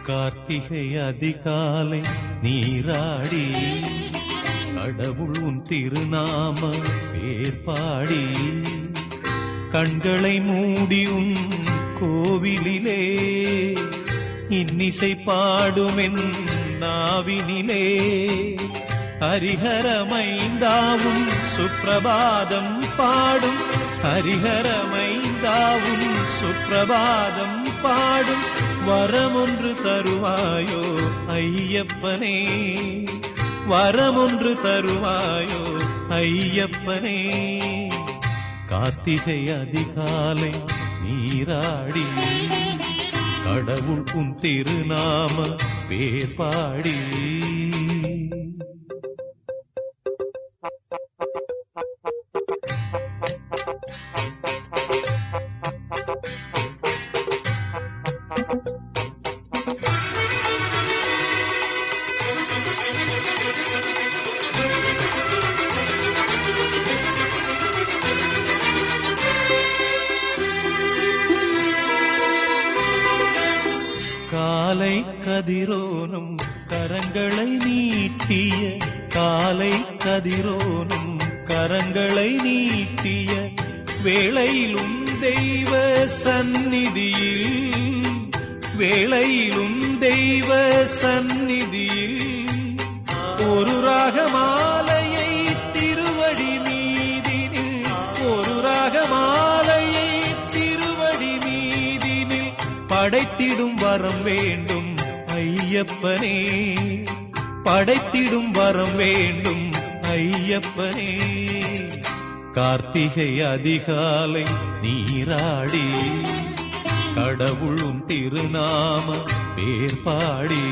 கார்த்திகை அதிகாலை நீராடி கடவுள் உன் திருநாம பேர்பாடி கண்களை மூடி உன் கோவிலிலே இன்னிசை பாடுமென் நாவினிலே ஹரிஹரமைந்தாவும் சுப்ரபாதம் பாடும் ஹரிஹரமைந்தாவும் சுப்ரபாதம் பாடும் வரமொன்று தருவாயோ ஐயப்பனே வரமொன்று தருவாயோ ஐயப்பனே கார்த்திகை அதிகாலை நீராடி கடவுள் உன் திருநாம பேர்பாடி காலை கதிரோனும் கரங்களை நீட்டிய காலை கதிரோனும் கரங்களை நீட்டிய வேளையிலும் தெய்வ சந்நிதியில் வேளையிலும் தெய்வ சந்நிதியில் ஒரு ராகமாலையை திருவடி மீதினில் ஒரு ராகமாலையை திருவடி மீதினில் படைத்திடும் வரம் வேண்டும் ஐயப்பனே படைத்திடும் வரம் வேண்டும் ஐயப்பனே கார்த்திகை அதிகாலை நீராடி கடவுளும் திருநாம பேர்பாடி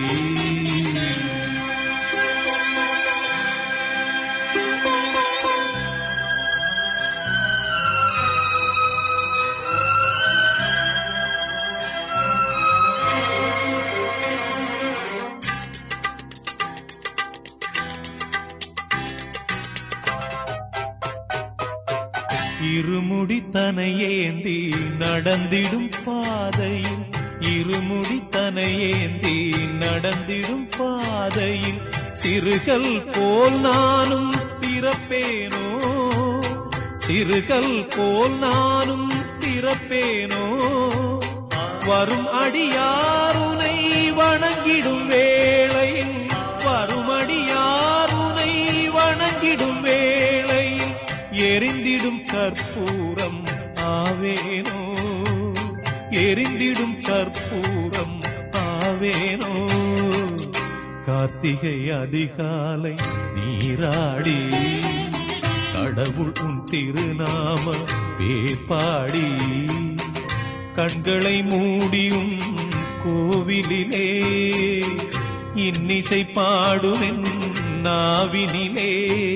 இருமுடி தனையேந்தி நடந்திடும் பாதையில் இருமுடி தனையேந்தி நடந்திடும் பாதையில் சிறுகள் போல் நானும் பிறப்பேனோ சிறுகள் போல் நானும் பிறப்பேனோ வரும் அடியாருனை வணங்கிடும் வேளையில் வரும் அடியாருனை வணங்கிடும் வேளையில் எரிந்திடும் கற்பூரம் ஆவேனோ எரிந்திடும் கற்பூரம் ஆவேனோ கார்த்திகை அதிகாலை நீராடி கடவுள் உன் திருநாம பேர்பாடி கண்களை மூடியும் கோவிலிலே இன்னிசை பாடுமென் நாவினிலே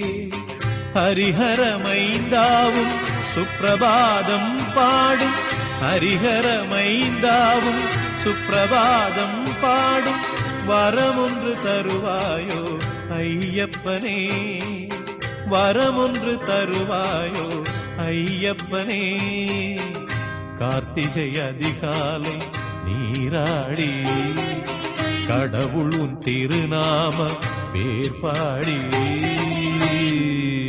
ஹரிஹரமைந்தாவும் சுப்ரபாதம் பாடும் ஹரிஹரமைந்தாவும் சுப்ரபாதம் பாடும் வரமொன்று தருவாயோ ஐயப்பனே வரமொன்று தருவாயோ ஐயப்பனே கார்த்திகை அதிகாலை நீராடி கடவுள் உன் திருநாம பேர்பாடி